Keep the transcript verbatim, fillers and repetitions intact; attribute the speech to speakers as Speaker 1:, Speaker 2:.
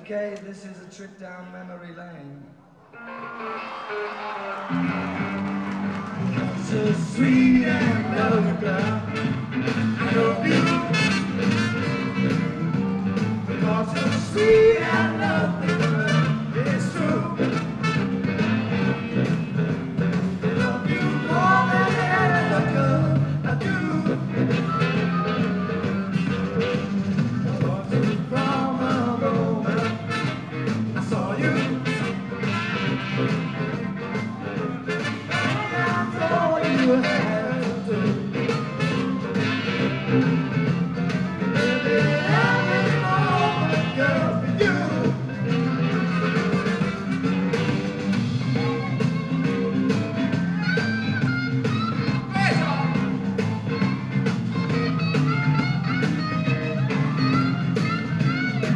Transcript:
Speaker 1: Okay, this is a trip down memory lane. So sweet and lovely girl, I know